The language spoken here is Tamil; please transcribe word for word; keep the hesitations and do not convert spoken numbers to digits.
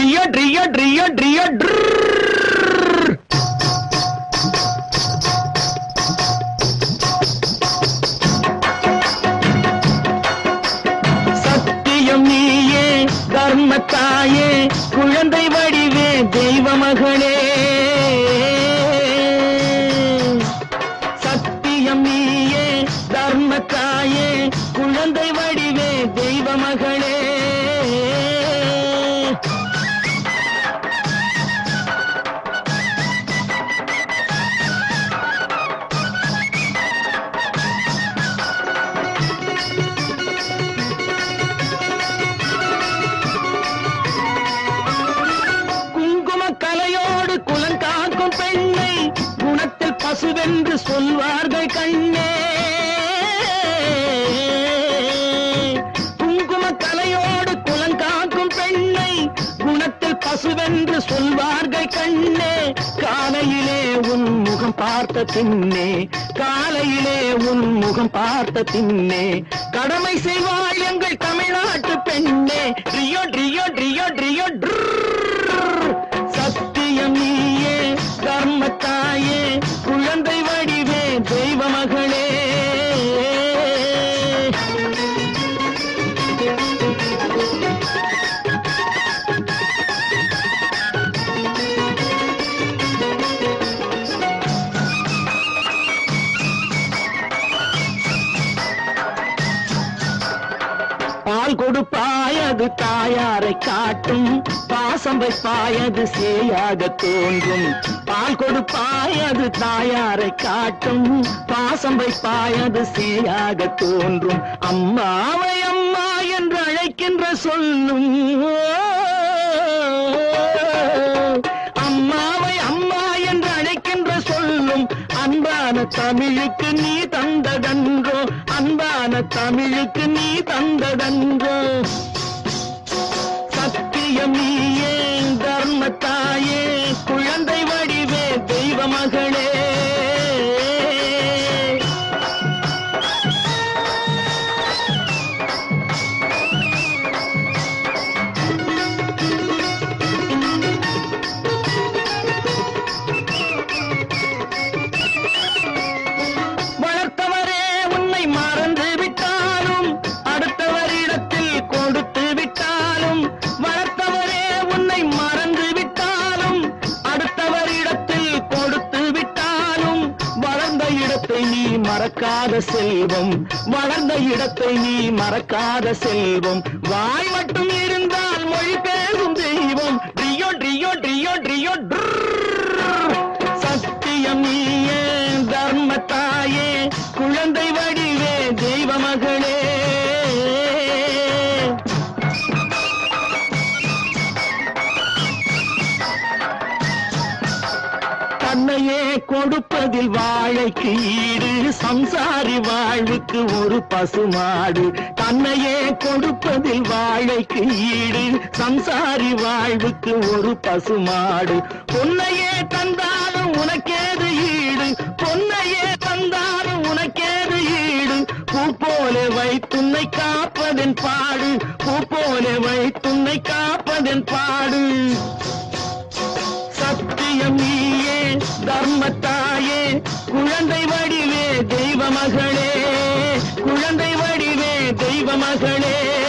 ட்ரியோ ட்ரியோ ட்ரியோ ட்ரியோ சத்தியம் நீயே தர்மத்தாயே குழந்தை வடிவே தெய்வ மகளே சத்தியம் நீயே தர்மத்தாயே குழந்தை வடிவே தெய்வ மகளே கலையோடு குலங்காக்கும் பெண்ணை குணத்தில் பசுவென்று சொல்வார்கள் கண்ணே குங்கும கலையோடு குலங்காக்கும் பெண்ணை குணத்தில் பசுவென்று சொல்வார்கள் கண்ணே காலையிலே உன் முகம் பார்த்த பின்னே காலையிலே உன் முகம் பார்த்த பின்னே கடமை செய்வாள் எங்கள் தமிழ்நாட்டு பெண்ணே ட்ரியோ ட்ரியோ ட்ரியோ ட்ரியோ சத்தியம் நீயே தர்மத்தாயே குழந்தை வடிவே தெய்வ மகளே பால் கொடுப்பாய் அது தாயாரை காட்டும் பாசம் வைப்பாய் அது சேயாக தோன்றும் பால் கொடுப்பாய் அது தாயாரை காட்டும் பாசம் வைப்பாய் அது சேயாக தோன்றும் அம்மாவை அம்மா என்று அழைக்கின்ற சொல்லும் அம்மாவை அம்மா என்று அழைக்கின்ற சொல்லும் அன்பான தமிழுக்கு நீ தந்ததன்றோ அன்பான தமிழுக்கு நீ தந்ததன்றோ சத்தியம் நீயே தர்மத்தாயே குழந்தை வடிவே தெய்வ மகளே வளர்த்தவரே உன்னை மறந்து விட்டாலும் அடுத்தவரிடத்தில் கொடுத்து விட்டாலும் வளர்த்தவரே உன்னை மறந்து விட்டாலும் அடுத்தவரிடத்தில் கொடுத்து விட்டாலும் வளர்ந்த இடத்தை நீ மறக்காத செல்வம் வளர்ந்த இடத்தை நீ மறக்காத செல்வம் வாய் மட்டும் இருந்தால் மொழி பேசும் தெய்வம் ட்ரியோ ட்ரியோ ட்ரியோ ட்ரியோ சத்தியம் நீயே தர்மத்தாயே குழந்தை வடிவே தெய்வ மகளே தன்னையே கொடுப்பதில் வாழைக்கு ஈடு சம்சாரி வாழ்வுக்கு ஒரு பசுமாடு தன்னையே கொடுப்பதில் வாழைக்கு ஈடு சம்சாரி வாழ்வுக்கு ஒரு பசுமாடு பொன்னையே தந்தாலும் உனக்கேது ஈடு பொன்னையே தந்தாலும் உனக்கேது ஈடு பூ போல வைத்துன்னை காப்பதன் பாடு பூ போல வைத்துன்னை காப்பதன் பாடு சத்தியம் நீயே தர்மத்தாயே குழந்தை வடிவே தெய்வ மகளே குழந்தை வடிவே தெய்வ மகளே